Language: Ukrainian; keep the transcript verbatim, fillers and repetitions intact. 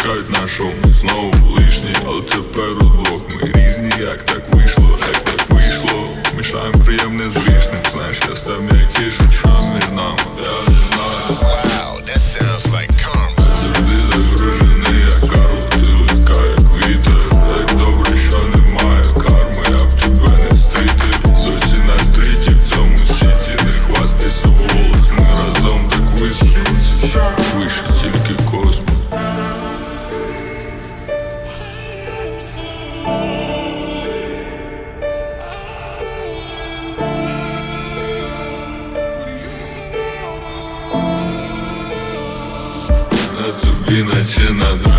чекають на шоу. Ми знову лишні, але тепер удвох ми різні. Як так вийшло, як так вийшло. Мішаємо приємне з грішним. Знаєш, я став м'якішим, що між нами, я не знаю. Wow, that sounds like karma. Завжди загружений, як Карл. Ти легка, як вітер. Як добре, що немає карми, я б тебе не стрітив. Досі на стріті в цьому сіті. Не хвастайся голос, ми разом так високо. Вище тільки космос. На тобі, наче на